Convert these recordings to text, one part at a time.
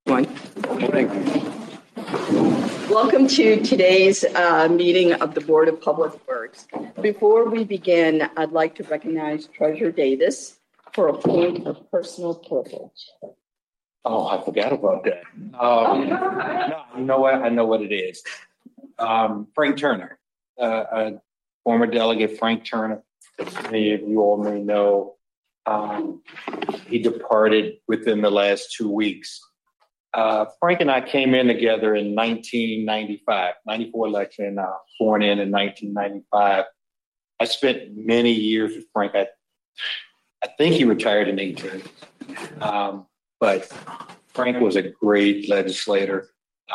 Welcome to today's meeting of the Board of Public Works. Before we begin, I'd like to recognize Treasurer Davis for a point of personal privilege. Oh, I forgot about that. No, you know what? I know what it is. Frank Turner, former delegate Frank Turner. Many of you all may know. He departed within the last 2 weeks. Frank and I came in together in 1995, 94 election, born in 1995. I spent many years with Frank. I think he retired in 18. But Frank was a great legislator.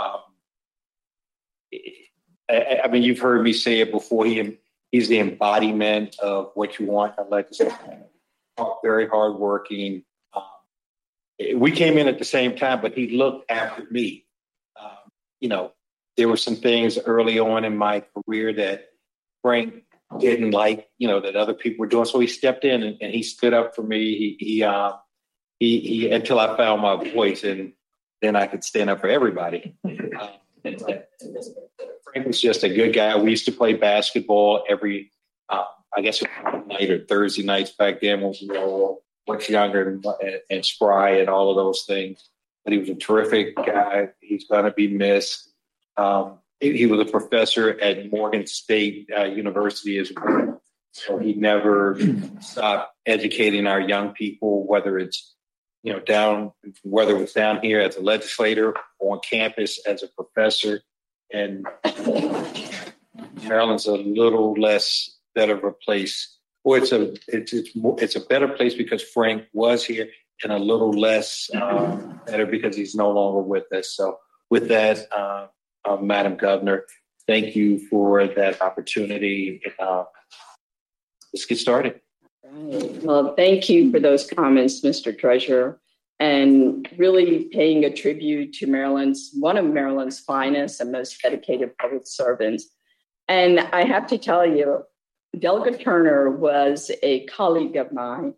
I mean, you've heard me say it before. He's the embodiment of what you want in a legislator. Very hardworking. We came in at the same time, but he looked after me. There were some things early on in my career that Frank didn't like, that other people were doing. So he stepped in and he stood up for me. He until I found my voice, and then I could stand up for everybody. Frank was just a good guy. We used to play basketball every, I guess, night or Thursday nights back then when we were all much younger and spry and all of those things. But he was a terrific guy. He's going to be missed. He was a professor at Morgan State University as well. So he never stopped educating our young people, whether it's down here as a legislator or on campus as a professor. And Maryland's a little less better of a place. Or it's a better place because Frank was here, and a little less better because he's no longer with us. So with that, Madam Governor, thank you for that opportunity. Let's get started. Well, thank you for those comments, Mr. Treasurer, and really paying a tribute to one of Maryland's finest and most dedicated public servants. And I have to tell you, Delegate Turner was a colleague of mine.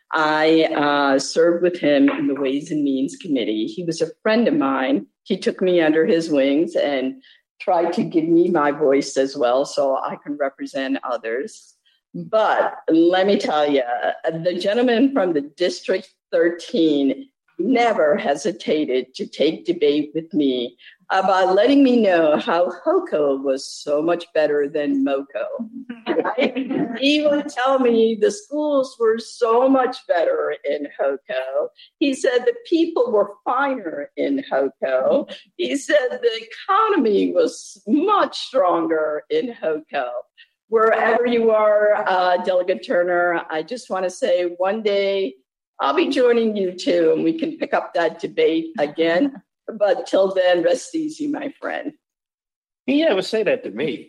I served with him in the Ways and Means Committee. He was a friend of mine. He took me under his wings and tried to give me my voice as well so I can represent others. But let me tell you, the gentleman from the District 13 never hesitated to take debate with me about letting me know how HOCO was so much better than MOCO. Right? He would tell me the schools were so much better in HOCO. He said the people were finer in HOCO. He said the economy was much stronger in HOCO. Wherever you are, Delegate Turner, I just want to say one day I'll be joining you too, and we can pick up that debate again. But till then, rest easy, my friend. He never say that to me.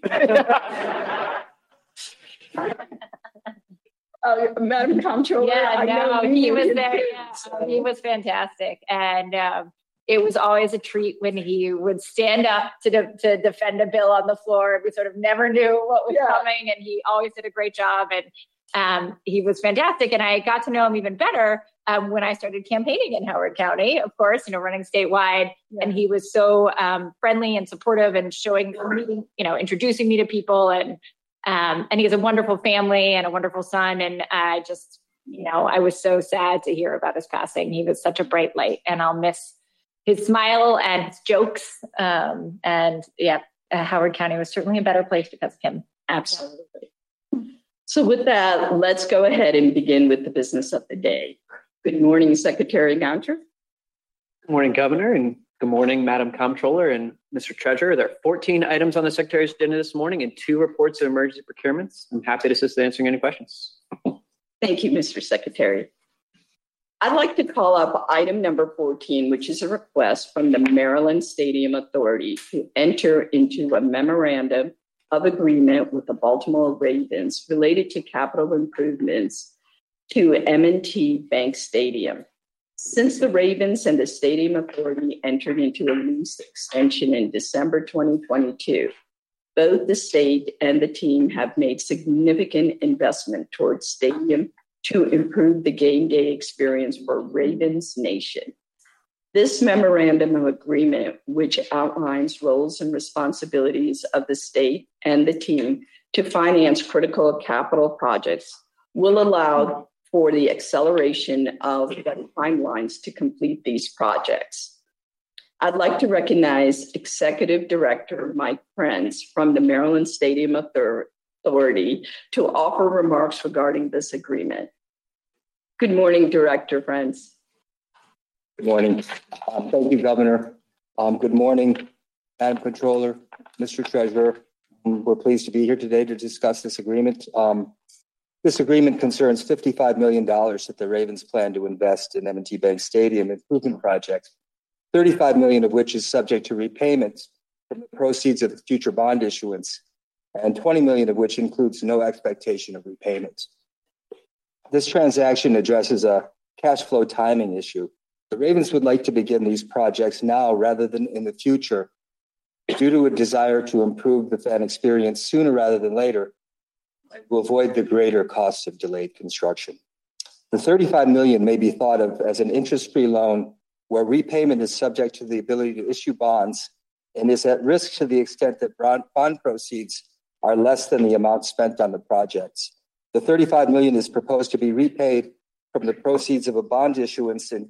Madam Comptroller, he was there. Yeah, he was fantastic, and it was always a treat when he would stand up to defend a bill on the floor. We sort of never knew what was coming, and he always did a great job. And he was fantastic. And I got to know him even better when I started campaigning in Howard County, of course, running statewide. Yeah. And he was so friendly and supportive and introducing me to people. And he has a wonderful family and a wonderful son. And I just, I was so sad to hear about his passing. He was such a bright light, and I'll miss his smile and his jokes. Howard County was certainly a better place because of him. Absolutely. So with that, let's go ahead and begin with the business of the day. Good morning, Secretary Gonter. Good morning, Governor, and good morning, Madam Comptroller and Mr. Treasurer. There are 14 items on the Secretary's agenda this morning and 2 reports of emergency procurements. I'm happy to assist in answering any questions. Thank you, Mr. Secretary. I'd like to call up item number 14, which is a request from the Maryland Stadium Authority to enter into a memorandum of agreement with the Baltimore Ravens related to capital improvements to M&T Bank Stadium. Since the Ravens and the Stadium Authority entered into a lease extension in December 2022, both the state and the team have made significant investment towards stadium to improve the game day experience for Ravens Nation. This memorandum of agreement, which outlines roles and responsibilities of the state and the team to finance critical capital projects, will allow for the acceleration of the timelines to complete these projects. I'd like to recognize Executive Director Mike Prince from the Maryland Stadium Authority to offer remarks regarding this agreement. Good morning, Director Prince. Good morning. Thank you, Governor. Good morning, Madam Controller, Mr. Treasurer. We're pleased to be here today to discuss this agreement. This agreement concerns $55 million that the Ravens plan to invest in M&T Bank Stadium improvement projects, $35 million of which is subject to repayment from the proceeds of the future bond issuance, and $20 million of which includes no expectation of repayment. This transaction addresses a cash flow timing issue. The Ravens would like to begin these projects now rather than in the future due to a desire to improve the fan experience sooner rather than later and to avoid the greater costs of delayed construction. The $35 million may be thought of as an interest-free loan where repayment is subject to the ability to issue bonds and is at risk to the extent that bond proceeds are less than the amount spent on the projects. The $35 million is proposed to be repaid from the proceeds of a bond issuance in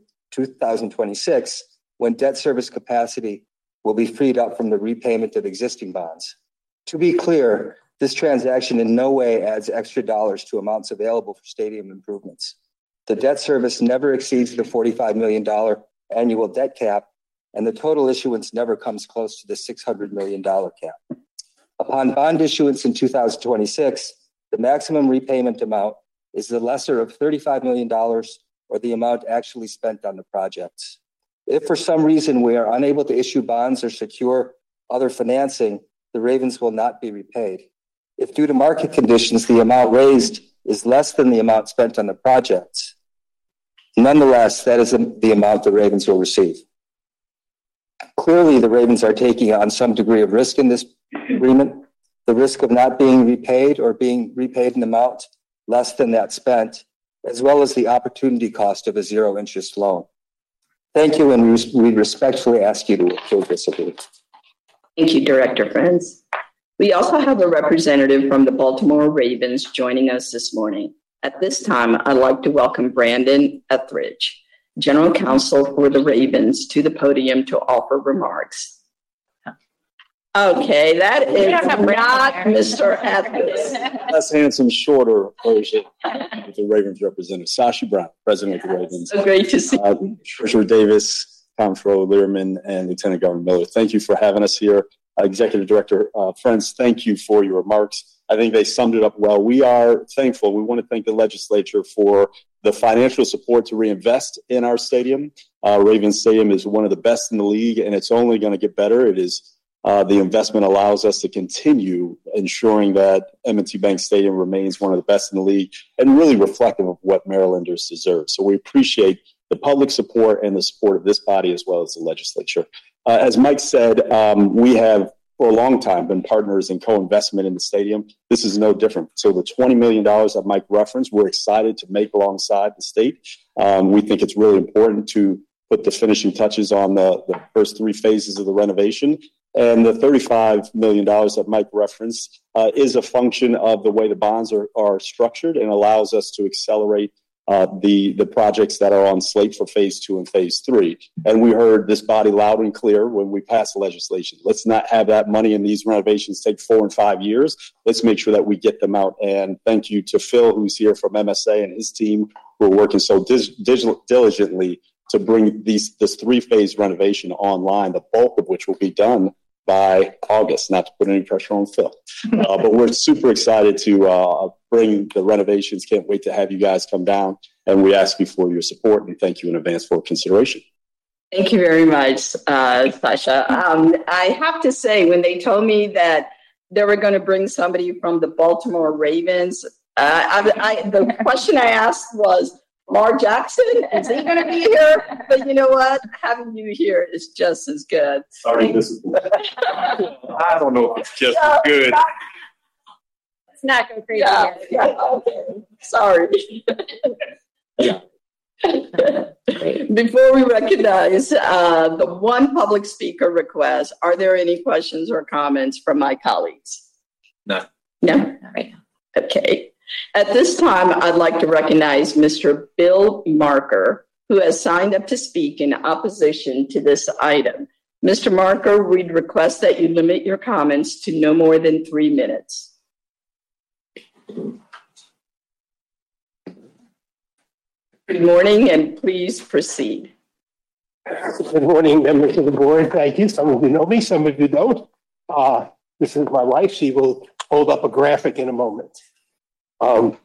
2026, when debt service capacity will be freed up from the repayment of existing bonds. To be clear, this transaction in no way adds extra dollars to amounts available for stadium improvements. The debt service never exceeds the $45 million annual debt cap, and the total issuance never comes close to the $600 million cap. Upon bond issuance in 2026, the maximum repayment amount is the lesser of $35 million or the amount actually spent on the projects. If for some reason we are unable to issue bonds or secure other financing, the Ravens will not be repaid. If due to market conditions, the amount raised is less than the amount spent on the projects, nonetheless, that is the amount the Ravens will receive. Clearly, the Ravens are taking on some degree of risk in this agreement, the risk of not being repaid or being repaid an amount less than that spent, as well as the opportunity cost of a zero-interest loan. Thank you, and we respectfully ask you to approve this agreement. Thank you, Director Prince. We also have a representative from the Baltimore Ravens joining us this morning. At this time, I'd like to welcome Brandon Etheridge, General Counsel for the Ravens, to the podium to offer remarks. Okay, that is not Mr. Etheridge. Less handsome, shorter version of the Ravens representative. Sashi Brown, President of the Ravens. So great to see you. Treasurer Davis, Comptroller Learman, and Lieutenant Governor Miller. Thank you for having us here. Executive Director Prince, thank you for your remarks. I think they summed it up well. We are thankful. We want to thank the legislature for the financial support to reinvest in our stadium. Ravens Stadium is one of the best in the league, and it's only going to get better. It is the investment allows us to continue ensuring that M&T Bank Stadium remains one of the best in the league and really reflective of what Marylanders deserve. So we appreciate the public support and the support of this body as well as the legislature. As Mike said, we have for a long time been partners in co-investment in the stadium. This is no different. So the $20 million that Mike referenced, we're excited to make alongside the state. We think it's really important to put the finishing touches on the first three phases of the renovation. And the $35 million that Mike referenced is a function of the way the bonds are structured and allows us to accelerate the projects that are on slate for phase 2 and phase 3. And we heard this body loud and clear when we passed the legislation. Let's not have that money in these renovations take 4 and 5 years. Let's make sure that we get them out. And thank you to Phil, who's here from MSA, and his team who are working so diligently to bring this 3-phase renovation online, the bulk of which will be done by August, not to put any pressure on Phil. But we're super excited to bring the renovations. Can't wait to have you guys come down. And we ask you for your support and thank you in advance for consideration. Thank you very much, Sasha. I have to say, when they told me that they were going to bring somebody from the Baltimore Ravens, the question I asked was, Lamar Jackson, is he going to be here? But you know what? Having you here is just as good. Sorry, I don't know if it's just as good. Let's not go crazy here. Yeah, okay. Sorry. Yeah. Before we recognize the one public speaker request, are there any questions or comments from my colleagues? No. No? All right. Okay. At this time, I'd like to recognize Mr. Bill Marker, who has signed up to speak in opposition to this item. Mr. Marker, we'd request that you limit your comments to no more than 3 minutes. Good morning, and please proceed. Good morning, members of the board. Thank you. Some of you know me, some of you don't. This is my wife. She will hold up a graphic in a moment. And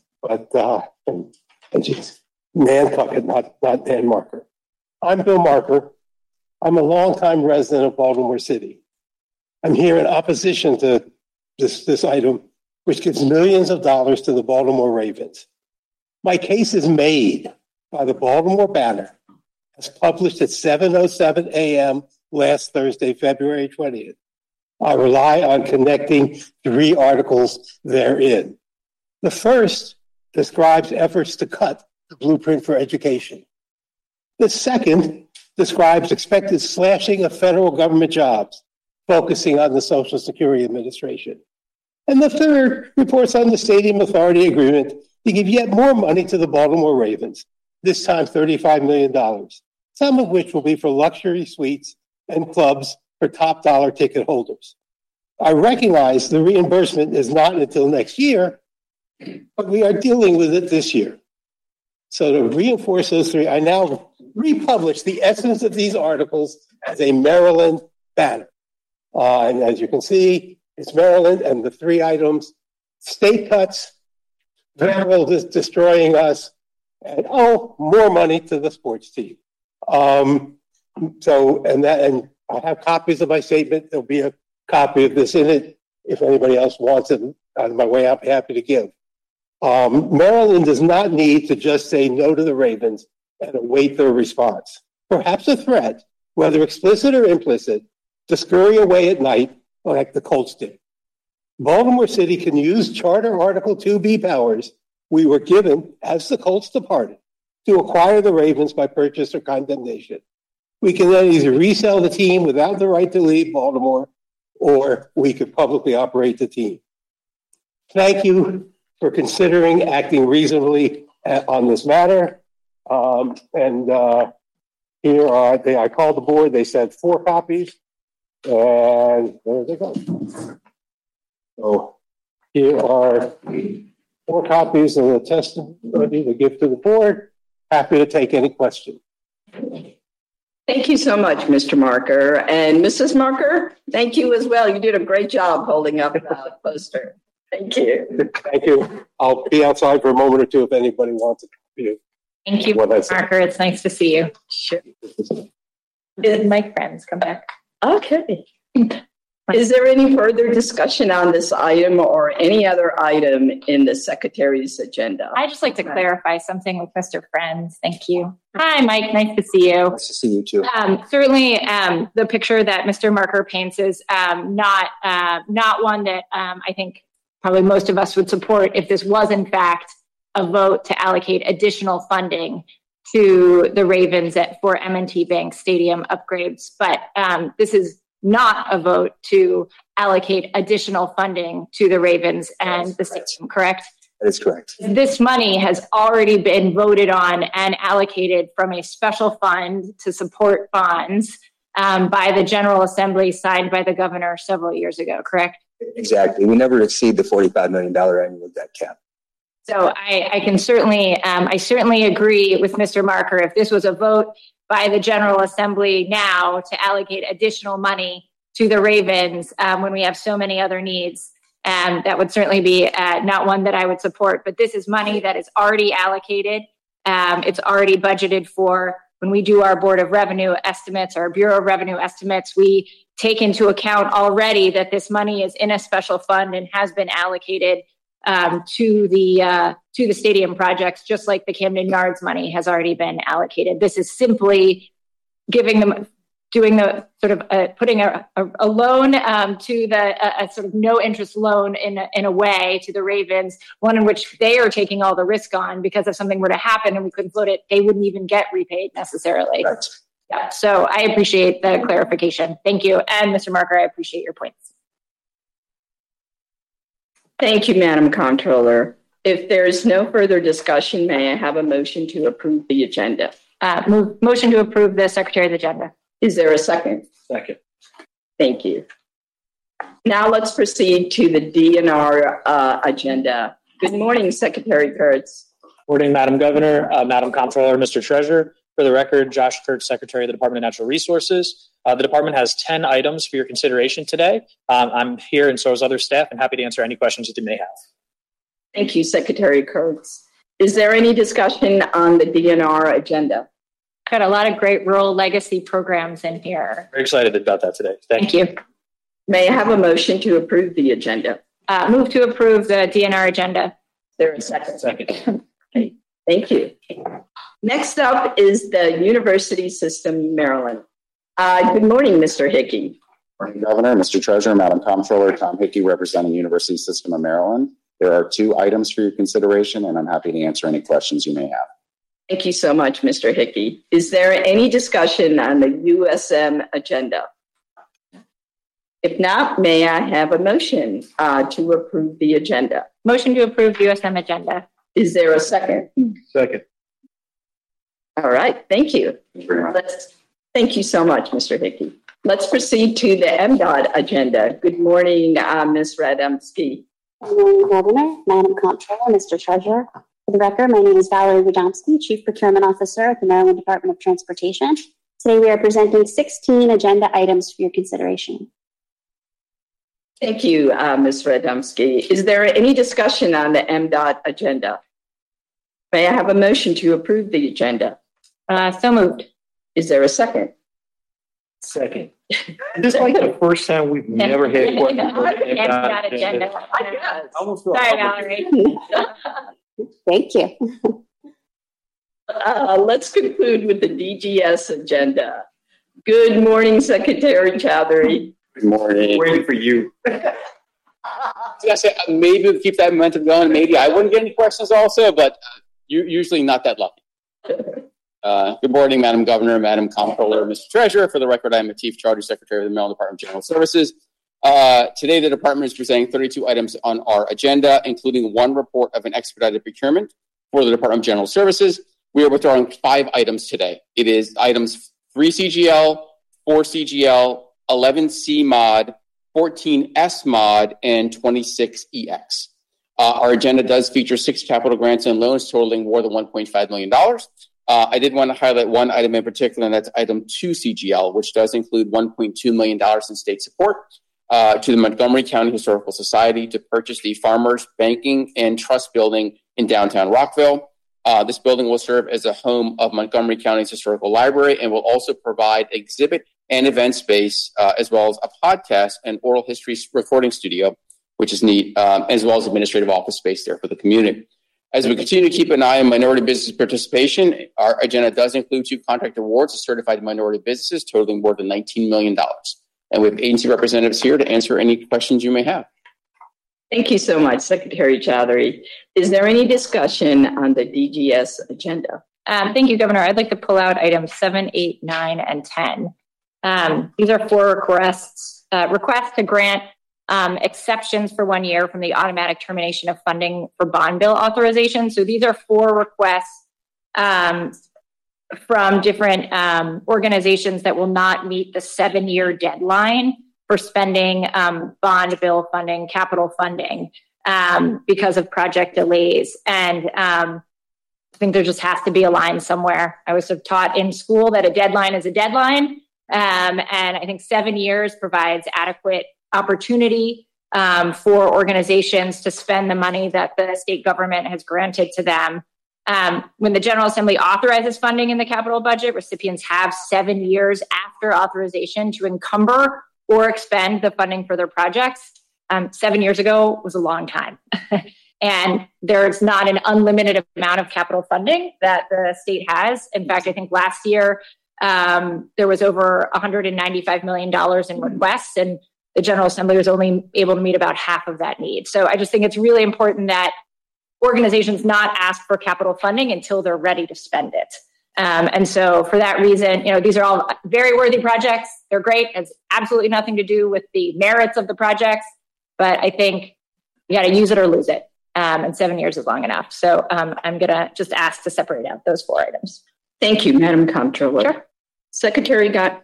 she's Nantucket, not Dan Marker. I'm Bill Marker. I'm a longtime resident of Baltimore City. I'm here in opposition to this item, which gives millions of dollars to the Baltimore Ravens. My case is made by the Baltimore Banner, as published at 7:07 a.m. last Thursday, February 20th. I rely on connecting 3 articles therein. The first describes efforts to cut the blueprint for education. The second describes expected slashing of federal government jobs, focusing on the Social Security Administration. And the third reports on the Stadium Authority agreement to give yet more money to the Baltimore Ravens, this time $35 million, some of which will be for luxury suites and clubs for top dollar ticket holders. I recognize the reimbursement is not until next year, but we are dealing with it this year. So to reinforce those 3, I now republish the essence of these articles as a Maryland banner. And as you can see, it's Maryland and the 3 items: state cuts, federal destroying us, and more money to the sports team. And I have copies of my statement. There'll be a copy of this in it. If anybody else wants it, on my way, I'll be happy to give. Maryland does not need to just say no to the Ravens and await their response. Perhaps a threat, whether explicit or implicit, to scurry away at night like the Colts did. Baltimore City can use Charter Article 2B powers we were given as the Colts departed to acquire the Ravens by purchase or condemnation. We can then either resell the team without the right to leave Baltimore, or we could publicly operate the team. Thank you for considering acting reasonably on this matter. Here are I called the board. They sent 4 copies, and there they go. So here are 4 copies of the testimony to give to the board. Happy to take any question. Thank you so much, Mr. Marker. And Mrs. Marker, thank you as well. You did a great job holding up the poster. Thank you. Thank you. I'll be outside for a moment or two if anybody wants a copy. Thank you, Marker. It's nice to see you. Sure. Did my friends come back? Okay. Is there any further discussion on this item or any other item in the Secretary's agenda? I'd just like to clarify something with Mr. Friends. Thank you. Hi, Mike. Nice to see you. Nice to see you too. Certainly, the picture that Mr. Marker paints is not one that I think probably most of us would support if this was in fact a vote to allocate additional funding to the Ravens for M&T Bank Stadium upgrades. But this is not a vote to allocate additional funding to the Ravens and the stadium, correct? That is correct. This money has already been voted on and allocated from a special fund to support bonds by the General Assembly, signed by the governor several years ago, correct? Exactly. We never exceed the $45 million annual debt cap. So I certainly agree with Mr. Marker. If this was a vote by the General Assembly now to allocate additional money to the Ravens when we have so many other needs, that would certainly be not one that I would support. But this is money that is already allocated. It's already budgeted for. When we do our Board of Revenue estimates, our Bureau of Revenue estimates, we take into account already that this money is in a special fund and has been allocated to the stadium projects, just like the Camden Yards money has already been allocated. This is simply giving them doing the sort of putting a loan to a sort of no interest loan in a way to the Ravens, one in which they are taking all the risk on, because if something were to happen and we couldn't float it, they wouldn't even get repaid necessarily. Right. Yeah. So I appreciate the clarification. Thank you. And Mr. Marker, I appreciate your points. Thank you, Madam Comptroller. If there is no further discussion, may I have a motion to approve the agenda? Motion to approve the Secretary's agenda. Is there a second? Second. Thank you. Now let's proceed to the DNR agenda. Good morning, Secretary Kurtz. Morning, Madam Governor, Madam Comptroller, Mr. Treasurer. For the record, Josh Kurtz, Secretary of the Department of Natural Resources. The department has 10 items for your consideration today. I'm here, and so is other staff, and happy to answer any questions that you may have. Thank you, Secretary Kurtz. Is there any discussion on the DNR agenda? Got a lot of great rural legacy programs in here. Very excited about that today. Thank you. May I have a motion to approve the agenda? Move to approve the DNR agenda. Is there a second? Second. Okay. Thank you. Next up is the University System, Maryland. Good morning, Mr. Hickey. Morning, Governor, Mr. Treasurer, Madam Comptroller, Tom Hickey, representing University System of Maryland. There are 2 items for your consideration, and I'm happy to answer any questions you may have. Thank you so much, Mr. Hickey. Is there any discussion on the USM agenda? If not, may I have a motion to approve the agenda? Motion to approve the USM agenda. Is there a second? Second. All right, thank you. Thank you very much. Thank you so much, Mr. Hickey. Let's proceed to the MDOT agenda. Good morning, Ms. Radomski. Good morning, Governor, Madam Comptroller, Mr. Treasurer. For the record, my name is Valerie Radomski, Chief Procurement Officer at the Maryland Department of Transportation. Today, we are presenting 16 agenda items for your consideration. Thank you, Ms. Radomski. Is there any discussion on the MDOT agenda? May I have a motion to approve the agenda? So moved. Is there a second? Second. This is like the first time we've never had one. MDOT agenda. Sorry, Valerie. Thank you. Let's conclude with the DGS agenda. Good morning, Secretary Chowdhury. Good morning. Waiting for you. Yes, maybe we'll keep that momentum going. Maybe I wouldn't get any questions also, but usually not that lucky. Good morning, Madam Governor, Madam Comptroller, Mr. Treasurer. For the record, I am a Chief Charter Secretary of the Maryland Department of General Services. Today, the department is presenting 32 items on our agenda, including 1 report of an expedited procurement for the Department of General Services. We are withdrawing 5 items today. It is items 3 CGL, 4 CGL, 11 C mod, 14 S mod, and 26 EX. Our agenda does feature 6 capital grants and loans totaling more than $1.5 million. I did want to highlight one item in particular, and that's item 2 CGL, which does include $1.2 million in state support to the Montgomery County Historical Society to purchase the Farmers Banking and Trust Building in downtown Rockville. This building will serve as a home of Montgomery County's Historical Library and will also provide exhibit and event space, as well as a podcast and oral history recording studio, which is neat, as well as administrative office space there for the community. As we continue to keep an eye on minority business participation, our agenda does include 2 contract awards to certified minority businesses totaling more than $19 million. And we have agency representatives here to answer any questions you may have. Thank you so much, Secretary Chowdhury. Is there any discussion on the DGS agenda? Thank you, Governor. I'd like to pull out items 7, 8, 9, and 10. These are 4 requests to grant exceptions for 1 year from the automatic termination of funding for bond bill authorization. So these are 4 requests from different organizations that will not meet the 7-year deadline for spending bond bill funding, capital funding, because of project delays. And I think there just has to be a line somewhere. I was taught in school that a deadline is a deadline. And I think 7 years provides adequate opportunity for organizations to spend the money that the state government has granted to them. When the General Assembly authorizes funding in the capital budget, recipients have 7 years after authorization to encumber or expend the funding for their projects. 7 years ago was a long time. And there's not an unlimited amount of capital funding that the state has. In fact, I think last year, there was over $195 million in requests, and the General Assembly was only able to meet about half of that need. So I just think it's really important that organizations not ask for capital funding until they're ready to spend it. And so for that reason, these are all very worthy projects. They're great. It has absolutely nothing to do with the merits of the projects, but I think you got to use it or lose it. And 7 years is long enough. So I'm going to just ask to separate out those 4 items. Thank you, Madam Comptroller. Sure. Secretary got.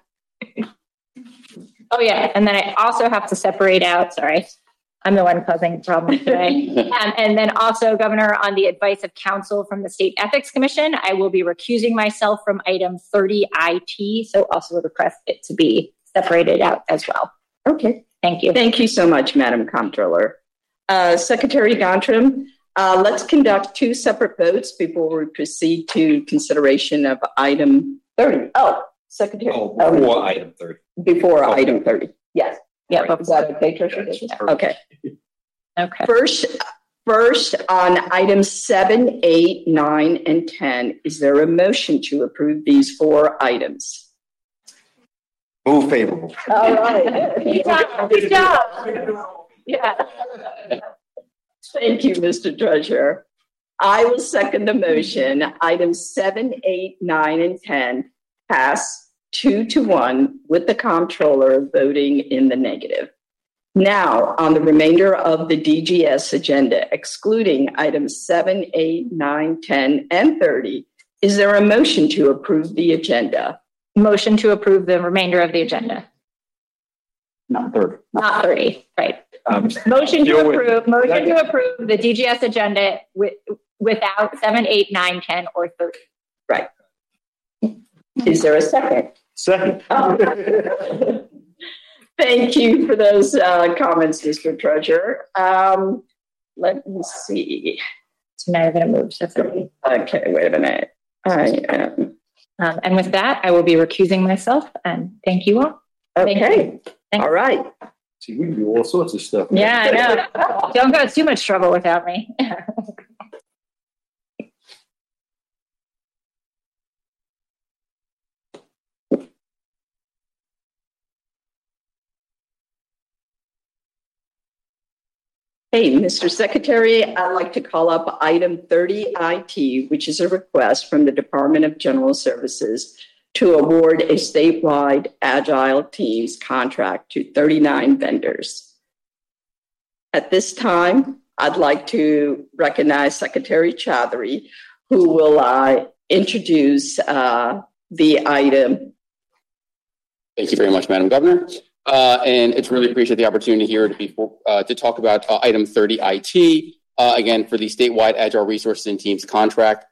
Oh, yeah. And then I also have to separate out, sorry, I'm the one causing problems today. And then also, Governor, on the advice of counsel from the State Ethics Commission, I will be recusing myself from item 30 IT. So also request it to be separated out as well. Okay. Thank you. Thank you so much, Madam Comptroller. Secretary Gontram, let's conduct 2 separate votes before we proceed to consideration of item 30. Oh, Secretary. Before item 30. Before item 30. Yes. Yeah. Is that okay, Tricia? Okay. Okay. First on items 7, 8, 9, and 10, is there a motion to approve these 4 items? Move favorable. All right. Good job. Yeah. Thank you, Mr. Treasurer. I will second the motion. Items 7, 8, 9, and 10 pass 2-1 with the comptroller voting in the negative. Now, on the remainder of the DGS agenda, excluding items 7, 8, 9, 10, and 30, is there a motion to approve the agenda? Motion to approve the remainder of the agenda. Not 30. Not 30, right. Motion to approve the DGS agenda without 7, 8, 9, 10, or 30. Right. Is there a second? Second. Oh. Thank you for those comments, Mr. Treasurer. Let me see. So now you're going to move to 30. Okay, wait a minute. And with that, I will be recusing myself, and thank you all. Okay. Thanks. All right. See, we can do all sorts of stuff. Yeah, I know. Don't go too much trouble without me. Hey, Mr. Secretary, I'd like to call up item 30 IT, which is a request from the Department of General Services to award a statewide Agile Teams contract to 39 vendors. At this time, I'd like to recognize Secretary Chaudhary, who will introduce the item. Thank you very much, Madam Governor. And it's really appreciate the opportunity here to talk about item 30 IT, again, for the statewide Agile Resources and Teams contract.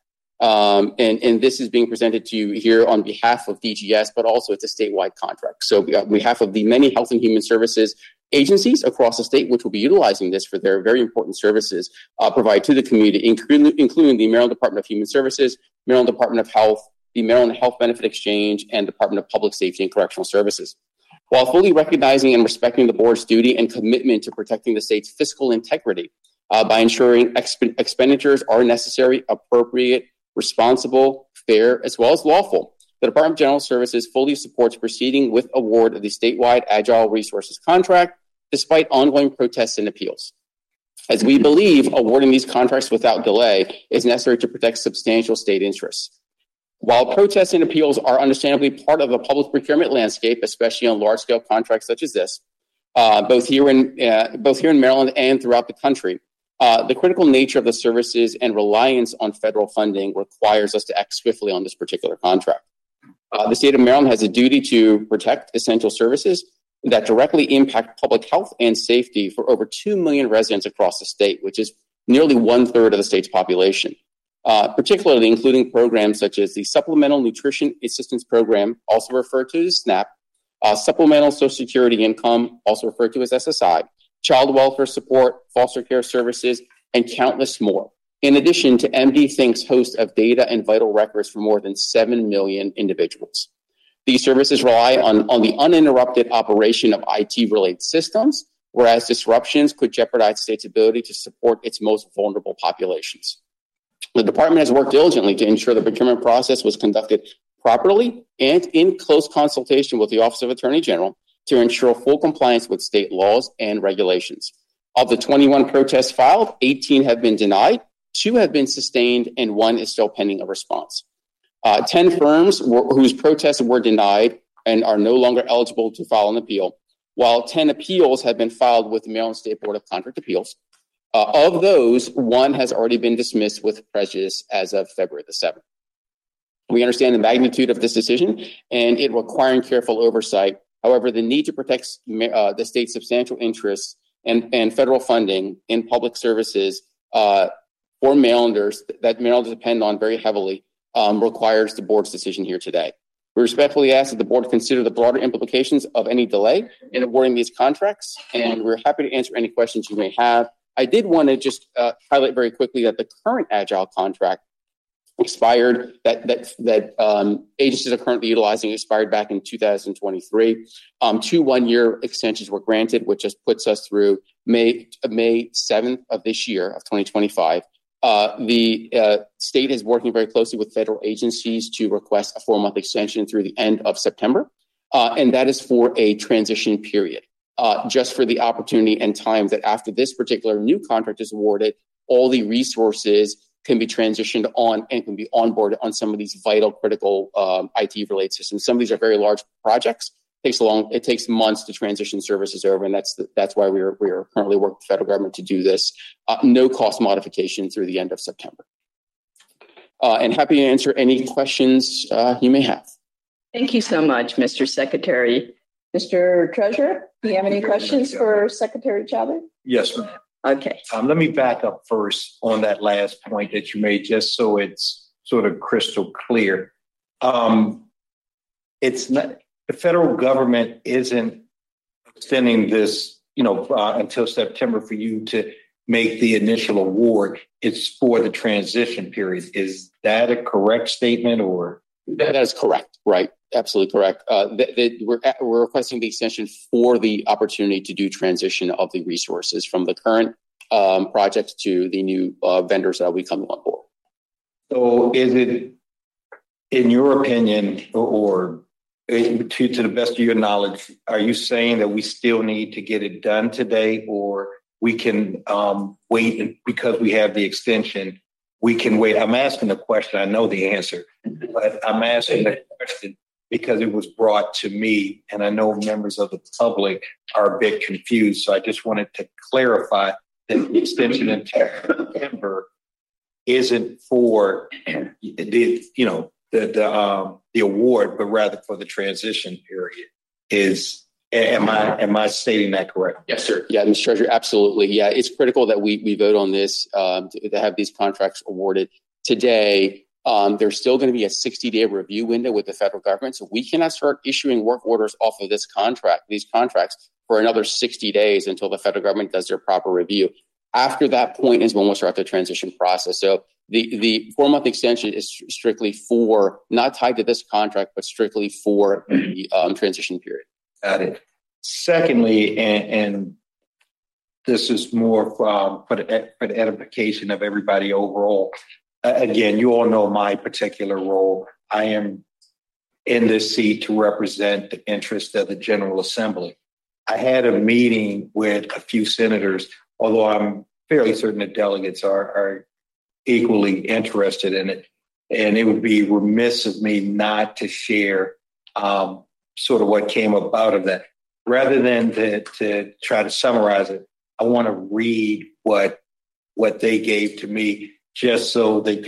And this is being presented to you here on behalf of DGS, but also it's a statewide contract. So on behalf of the many health and human services agencies across the state, which will be utilizing this for their very important services, provide to the community, including the Maryland Department of Human Services, Maryland Department of Health, the Maryland Health Benefit Exchange, and Department of Public Safety and Correctional Services. While fully recognizing and respecting the board's duty and commitment to protecting the state's fiscal integrity by ensuring expenditures are necessary, appropriate, responsible, fair, as well as lawful, the Department of General Services fully supports proceeding with award of the statewide Agile Resources contract, despite ongoing protests and appeals. As we believe awarding these contracts without delay is necessary to protect substantial state interests. While protests and appeals are understandably part of the public procurement landscape, especially on large-scale contracts such as this, both here in Maryland and throughout the country, the critical nature of the services and reliance on federal funding requires us to act swiftly on this particular contract. The state of Maryland has a duty to protect essential services that directly impact public health and safety for over 2 million residents across the state, which is nearly 1/3 of the state's population. Particularly including programs such as the Supplemental Nutrition Assistance Program, also referred to as SNAP, Supplemental Social Security Income, also referred to as SSI, Child Welfare Support, Foster Care Services, and countless more. In addition to MD Think's host of data and vital records for more than 7 million individuals. These services rely on the uninterrupted operation of IT-related systems, whereas disruptions could jeopardize the state's ability to support its most vulnerable populations. The department has worked diligently to ensure the procurement process was conducted properly and in close consultation with the Office of Attorney General to ensure full compliance with state laws and regulations. Of the 21 protests filed, 18 have been denied, 2 have been sustained, and 1 is still pending a response. 10 firms whose protests were denied and are no longer eligible to file an appeal, while 10 appeals have been filed with the Maryland State Board of Contract Appeals. Of those, 1 has already been dismissed with prejudice as of February the 7th. We understand the magnitude of this decision and it requiring careful oversight. However, the need to protect the state's substantial interests and federal funding in public services for Marylanders that Marylanders depend on very heavily requires the board's decision here today. We respectfully ask that the board consider the broader implications of any delay in awarding these contracts, and we're happy to answer any questions you may have. I did want to just highlight very quickly that the current Agile contract expired, that agencies are currently utilizing expired back in 2023. 2 one-year extensions were granted, which just puts us through May 7th of this year, of 2025. The state is working very closely with federal agencies to request a 4-month extension through the end of September. And that is for a transition period, just for the opportunity and time that after this particular new contract is awarded, all the resources can be transitioned on and can be onboarded on some of these vital, critical IT-related systems. Some of these are very large projects. It takes months to transition services over, and that's why we are currently working with the federal government to do this. No cost modification through the end of September. And happy to answer any questions you may have. Thank you so much, Mr. Secretary. Mr. Treasurer, do you have any questions for Secretary Chowdhury? Yes, ma'am. Okay. Let me back up first on that last point that you made, just so it's sort of crystal clear. It's not, the federal government isn't extending this, until September for you to make the initial award. It's for the transition period. Is that a correct statement, or? That is correct. Right. Absolutely correct. We're requesting the extension for the opportunity to do transition of the resources from the current projects to the new vendors that will be coming on board. So is it, in your opinion, or to the best of your knowledge, are you saying that we still need to get it done today, or we can wait because we have the extension? We can wait. I'm asking the question. I know the answer, but I'm asking the question because it was brought to me, and I know members of the public are a bit confused. So I just wanted to clarify that the extension in September isn't for the award, but rather for the transition period. Am I stating that correct? Yes, sir. Yeah, Mr. Treasurer, absolutely. Yeah, it's critical that we vote on this to have these contracts awarded today. There's still going to be a 60-day review window with the federal government, so we cannot start issuing work orders off of these contracts for another 60 days until the federal government does their proper review. After that point is when we'll start the transition process. So the 4-month extension is strictly for, not tied to this contract, but strictly for the transition period. Got it. Secondly, and this is more for the edification of everybody overall. Again, you all know my particular role. I am in this seat to represent the interest of the General Assembly. I had a meeting with a few senators, although I'm fairly certain the delegates are equally interested in it. And it would be remiss of me not to share sort of what came about of that. Rather than to try to summarize it, I want to read what they gave to me, just so that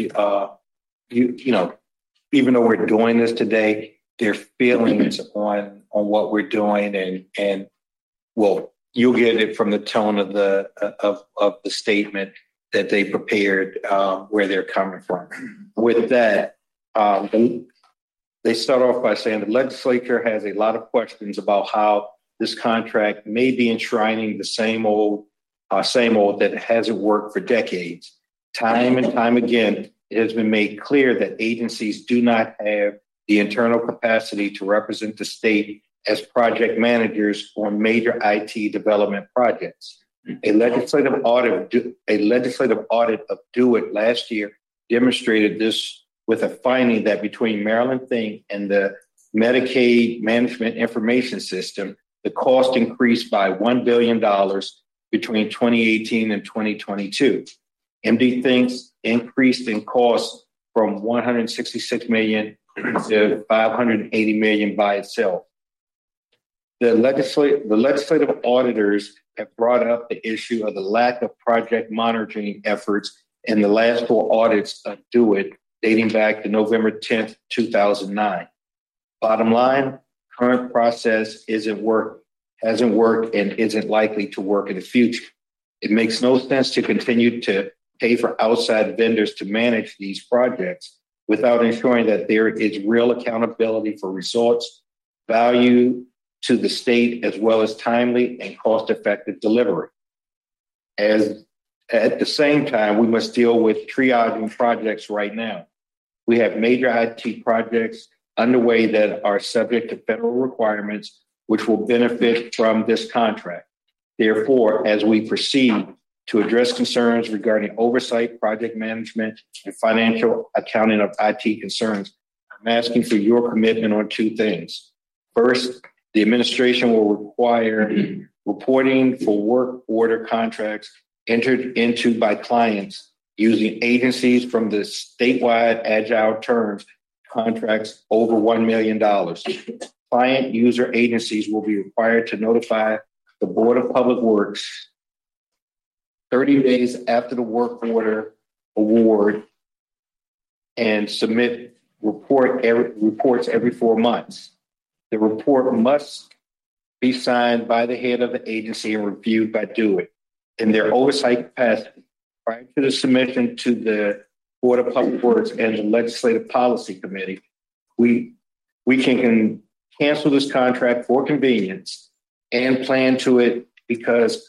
even though we're doing this today, their feelings on what we're doing, and well, you'll get it from the tone of the statement that they prepared, where they're coming from. With that, they start off by saying the legislature has a lot of questions about how this contract may be enshrining the same old that hasn't worked for decades. Time and time again, it has been made clear that agencies do not have the internal capacity to represent the state as project managers on major IT development projects. A legislative audit of DoIT last year demonstrated this with a finding that between Maryland Think and the Medicaid Management Information System, the cost increased by $1 billion between 2018 and 2022. MD Think's increased in cost from $166 million to $580 million by itself. The legislative auditors have brought up the issue of the lack of project monitoring efforts in the last 4 audits of DO-IT dating back to November 10th, 2009. Bottom line, current process hasn't worked and isn't likely to work in the future. It makes no sense to continue to pay for outside vendors to manage these projects without ensuring that there is real accountability for results, value to the state, as well as timely and cost-effective delivery. As at the same time, we must deal with triaging projects right now. We have major IT projects underway that are subject to federal requirements, which will benefit from this contract. Therefore, as we proceed to address concerns regarding oversight, project management, and financial accounting of IT concerns, I'm asking for your commitment on 2 things. First, the administration will require reporting for work order contracts entered into by clients using agencies from the statewide agile terms contracts over $1 million. Client user agencies will be required to notify the Board of Public Works 30 days after the work order award and submit reports every 4 months. The report must be signed by the head of the agency and reviewed by DO-IT in their oversight capacity. Prior to the submission to the Board of Public Works and the Legislative Policy Committee, we can cancel this contract for convenience and plan to it becomes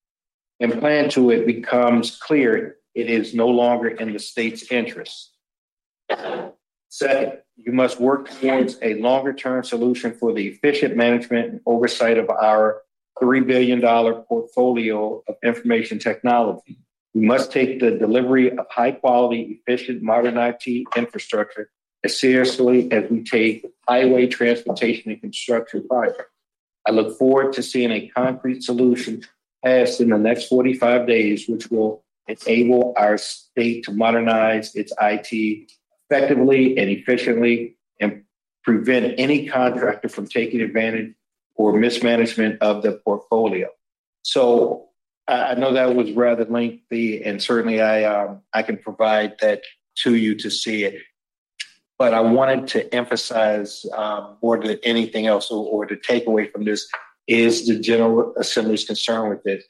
clear it is no longer in the state's interest. Second, you must work towards a longer-term solution for the efficient management and oversight of our $3 billion portfolio of information technology. We must take the delivery of high-quality, efficient, modern IT infrastructure as seriously as we take highway transportation and construction projects. I look forward to seeing a concrete solution passed in the next 45 days, which will enable our state to modernize its IT effectively and efficiently and prevent any contractor from taking advantage or mismanagement of the portfolio. So I know that was rather lengthy, and certainly I can provide that to you to see it. But I wanted to emphasize more than anything else, or the takeaway from this is the General Assembly's concern with this.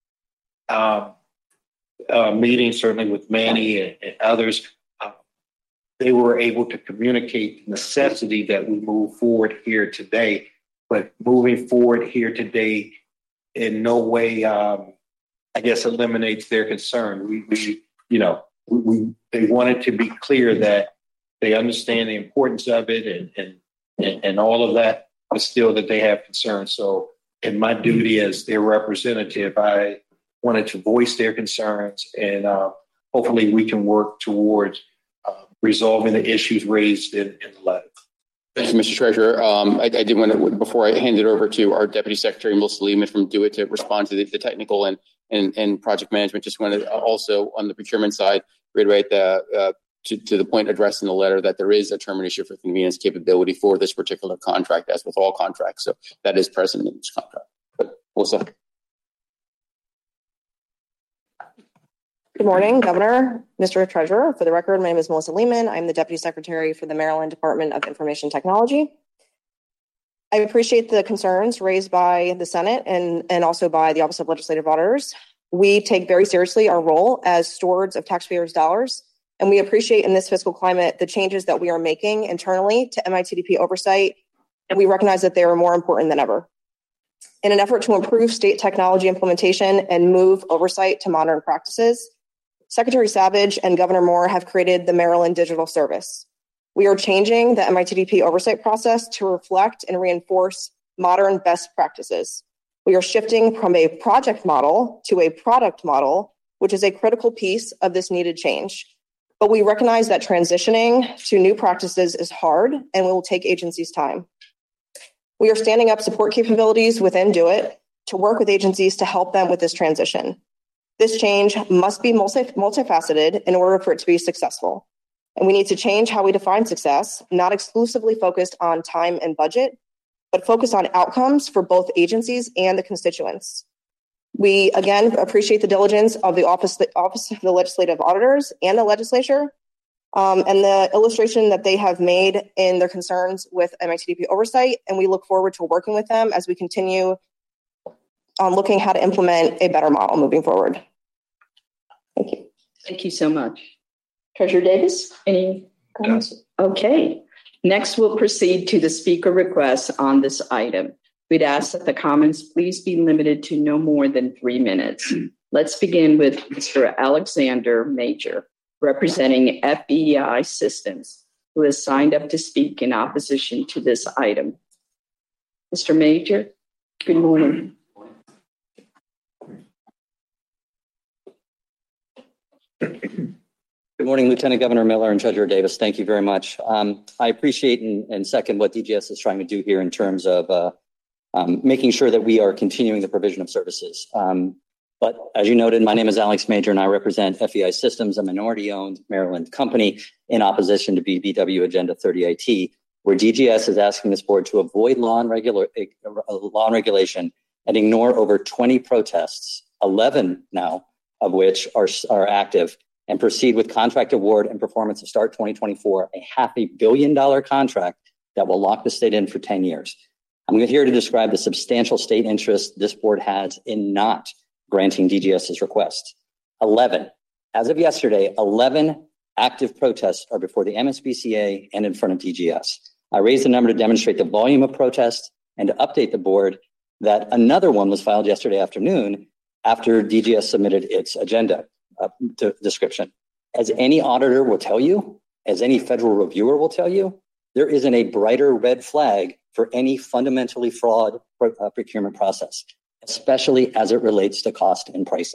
Meeting certainly with Manny and others, they were able to communicate the necessity that we move forward here today. But moving forward here today in no way, eliminates their concern. They wanted to be clear that they understand the importance of it and all of that, but still that they have concerns. So in my duty as their representative, I wanted to voice their concerns, and hopefully we can work towards resolving the issues raised in the letter. Thank you, Mr. Treasurer. I did want to, before I hand it over to our Deputy Secretary, Melissa Lehman from DO-IT, to respond to the technical and project management, just wanted to also, on the procurement side, reiterate to the point addressed in the letter that there is a termination for convenience capability for this particular contract, as with all contracts. So that is present in this contract. But Melissa. Good morning, Governor, Mr. Treasurer. For the record, my name is Melissa Lehman. I'm the Deputy Secretary for the Maryland Department of Information Technology. I appreciate the concerns raised by the Senate and also by the Office of Legislative Auditors. We take very seriously our role as stewards of taxpayers' dollars, and we appreciate in this fiscal climate the changes that we are making internally to MITDP oversight, and we recognize that they are more important than ever. In an effort to improve state technology implementation and move oversight to modern practices, Secretary Savage and Governor Moore have created the Maryland Digital Service. We are changing the MITDP oversight process to reflect and reinforce modern best practices. We are shifting from a project model to a product model, which is a critical piece of this needed change. but we recognize that transitioning to new practices is hard and will take agencies time. We are standing up support capabilities within DoIT to work with agencies to help them with this transition. This change must be multifaceted in order for it to be successful. And we need to change how we define success, not exclusively focused on time and budget, but focused on outcomes for both agencies and the constituents. We, again, appreciate the diligence of the Office of the Legislative Auditors and the legislature, and the illustration that they have made in their concerns with MITDP oversight. And we look forward to working with them as we continue on looking how to implement a better model moving forward. Thank you. Thank you so much. Treasurer Davis, any comments? Okay. Next, we'll proceed to the speaker requests on this item. We'd ask that the comments please be limited to no more than 3 minutes. Let's begin with Mr. Alexander Major, representing FEI Systems, who has signed up to speak in opposition to this item. Mr. Major, good morning. Good morning, Lieutenant Governor Miller and Treasurer Davis. Thank you very much. I appreciate and second what DGS is trying to do here in terms of making sure that we are continuing the provision of services. But as you noted, my name is Alex Major and I represent FEI Systems, a minority-owned Maryland company in opposition to BBW Agenda 30 IT, where DGS is asking this board to avoid law and regulation and ignore over 20 protests, 11 now of which are active, and proceed with contract award and performance to start 2024, a $500 million contract that will lock the state in for 10 years. I'm here to describe the substantial state interest this board has in not granting DGS's request. 11, as of yesterday, 11 active protests are before the MSBCA and in front of DGS. I raised the number to demonstrate the volume of protests and to update the board that another one was filed yesterday afternoon after DGS submitted its agenda description. As any auditor will tell you, as any federal reviewer will tell you, there isn't a brighter red flag for any fundamentally flawed procurement process, especially as it relates to cost and pricing.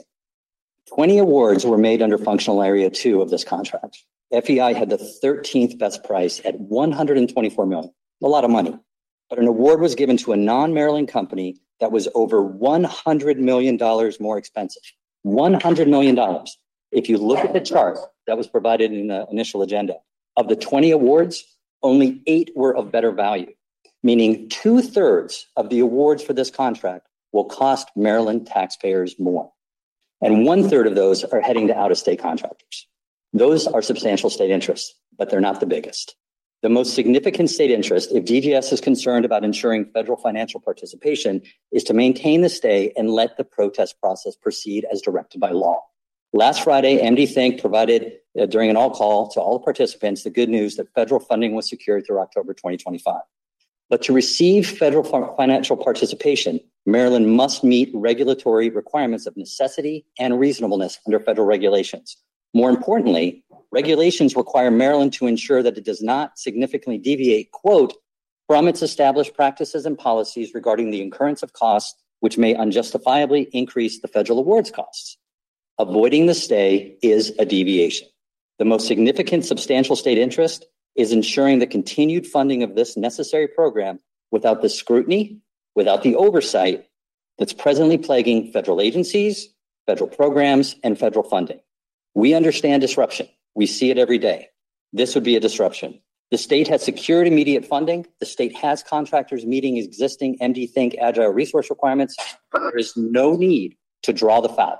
20 awards were made under functional area 2 of this contract. FEI had the 13th best price at $124 million, a lot of money, but an award was given to a non-Maryland company that was over $100 million more expensive. $100 million. If you look at the chart that was provided in the initial agenda, of the 20 awards, only 8 were of better value, meaning 2/3 of the awards for this contract will cost Maryland taxpayers more. And 1/3 of those are heading to out-of-state contractors. Those are substantial state interests, but they're not the biggest. The most significant state interest, if DGS is concerned about ensuring federal financial participation, is to maintain the stay and let the protest process proceed as directed by law. Last Friday, MD Think provided, during an all-call to all participants, the good news that federal funding was secured through October 2025. But to receive federal financial participation, Maryland must meet regulatory requirements of necessity and reasonableness under federal regulations. More importantly, regulations require Maryland to ensure that it does not significantly deviate, quote, from its established practices and policies regarding the incurrence of costs, which may unjustifiably increase the federal awards costs. Avoiding the stay is a deviation. The most significant substantial state interest is ensuring the continued funding of this necessary program without the scrutiny, without the oversight that's presently plaguing federal agencies, federal programs, and federal funding. We understand disruption. We see it every day. This would be a disruption. The state has secured immediate funding. The state has contractors meeting existing MD Think agile resource requirements. There is no need to draw the foul.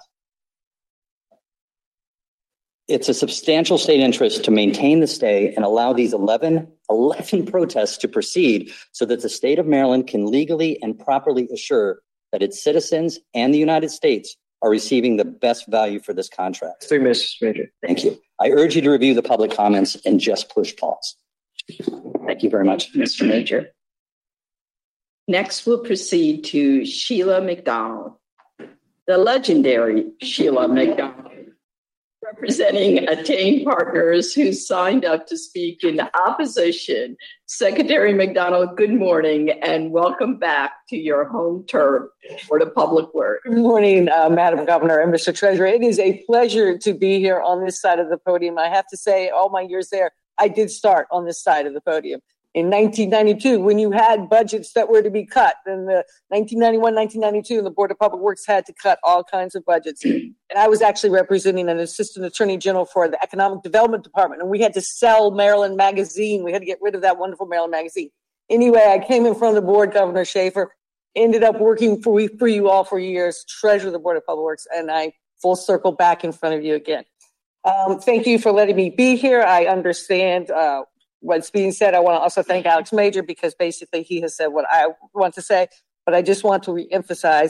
It's a substantial state interest to maintain the stay and allow these 11 protests to proceed so that the state of Maryland can legally and properly assure that its citizens and the United States are receiving the best value for this contract. 3 minutes, Major. Thank you. I urge you to review the public comments and just push pause. Thank you very much. Mr. Major. Next, we'll proceed to Sheila McDonald, the legendary Sheila McDonald, Representing Attain Partners, who signed up to speak in opposition, Secretary McDonald, good morning and welcome back to your home turf for the Public Works. Good morning, Madam Governor and Mr. Treasurer. It is a pleasure to be here on this side of the podium. I have to say, all my years there, I did start on this side of the podium. In 1992, when you had budgets that were to be cut, in the 1991, 1992, the Board of Public Works had to cut all kinds of budgets. And I was actually representing an assistant attorney general for the Economic Development Department, and we had to sell Maryland Magazine. We had to get rid of that wonderful Maryland Magazine. Anyway, I came in front of the board, Governor Schaefer, ended up working for you all for years, treasurer of the Board of Public Works, and I full circle back in front of you again. Thank you for letting me be here. I understand what's being said. I want to also thank Alex Major because basically he has said what I want to say, but I just want to reemphasize.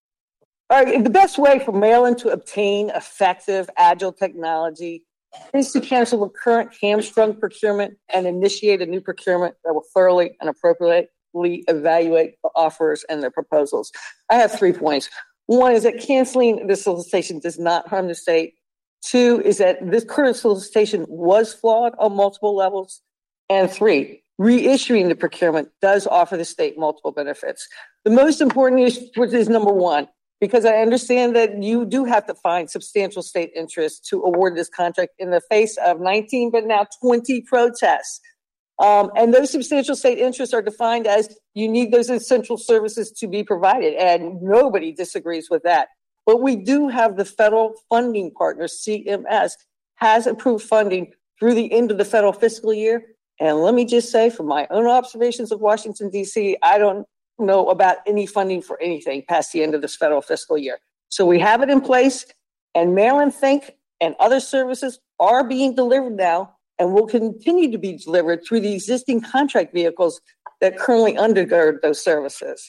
All right, the best way for Maryland to obtain effective, agile technology is to cancel the current hamstrung procurement and initiate a new procurement that will thoroughly and appropriately evaluate the offers and their proposals. I have 3 points. One is that canceling the solicitation does not harm the state. Two is that this current solicitation was flawed on multiple levels. And three, reissuing the procurement does offer the state multiple benefits. The most important is number one, because I understand that you do have to find substantial state interest to award this contract in the face of 19, but now 20 protests. And those substantial state interests are defined as you need those essential services to be provided, and nobody disagrees with that. But we do have the federal funding partner, CMS, has approved funding through the end of the federal fiscal year. And let me just say, from my own observations of Washington, D.C., I don't know about any funding for anything past the end of this federal fiscal year. So we have it in place, and Maryland Think and other services are being delivered now and will continue to be delivered through the existing contract vehicles that currently undergird those services.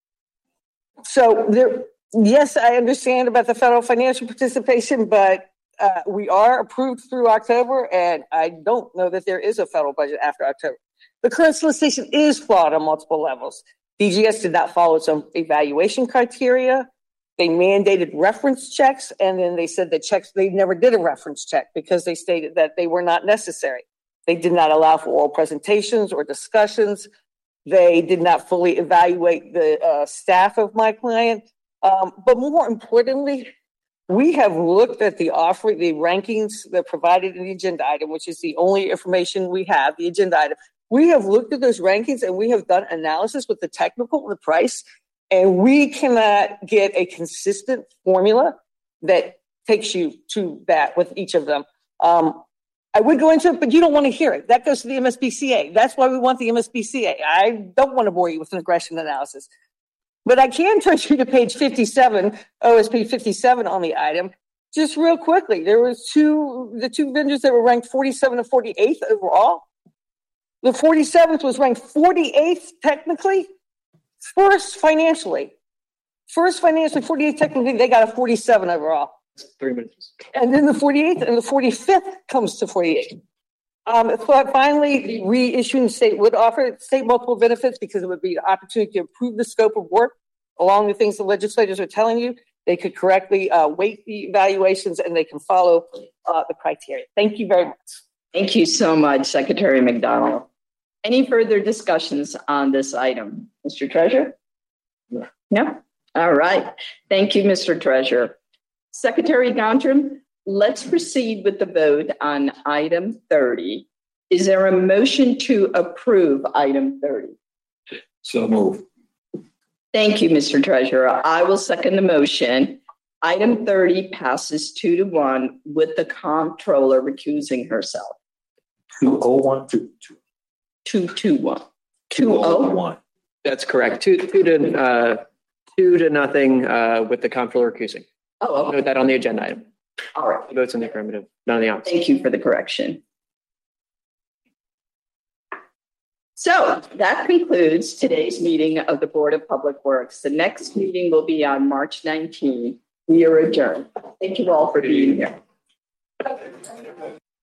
So yes, I understand about the federal financial participation, but we are approved through October, and I don't know that there is a federal budget after October. The current solicitation is flawed on multiple levels. DGS did not follow its own evaluation criteria. They mandated reference checks, and then they said that they never did a reference check because they stated that they were not necessary. They did not allow for oral presentations or discussions. They did not fully evaluate the staff of my client. But more importantly, we have looked at the rankings that provided in the agenda item, which is the only information we have, the agenda item. We have looked at those rankings and we have done analysis with the technical and the price, and we cannot get a consistent formula that takes you to that with each of them. I would go into it, but you don't want to hear it. That goes to the MSBCA. That's why we want the MSBCA. I don't want to bore you with an aggression analysis. But I can turn you to page 57, OSP 57 on the item. Just real quickly, there was the two vendors that were ranked 47 and 48th overall. The 47th was ranked 48th technically, first financially, 48th technically, they got a 47 overall. 3 minutes. And then the 48th and the 45th comes to 48th. So finally, reissuing the state would offer state multiple benefits because it would be an opportunity to improve the scope of work along the things the legislators are telling you. They could correctly weight the evaluations and they can follow the criteria. Thank you very much. Thank you so much, Secretary McDonald. Any further discussions on this item? Mr. Treasurer? No? All right. Thank you, Mr. Treasurer. Secretary Gondrum, let's proceed with the vote on item 30. Is there a motion to approve item 30? So move. Thank you, Mr. Treasurer. I will second the motion. Item 30 passes 2-1 with the comptroller recusing herself. 201 to 221. 201. That's correct. Two to nothing with the comptroller recusing. Oh, okay. Note that on the agenda item. All right. Votes in the affirmative, none of the opposite. Thank you for the correction. So that concludes today's meeting of the Board of Public Works. The next meeting will be on March 19th. We are adjourned. Thank you all for being here.